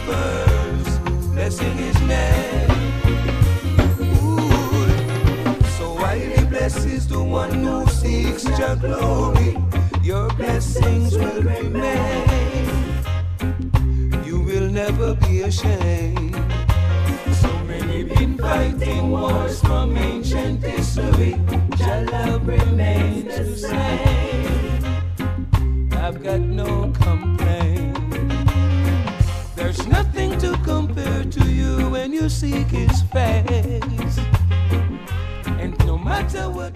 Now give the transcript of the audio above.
prospers, blessing his name. Ooh. So while he blesses the one who seeks your glory, your blessings will remain. You will never be ashamed. So many been fighting wars from ancient history. Your love remains the same. I've got no complaint. There's nothing to compare to you when you seek his face. And no matter what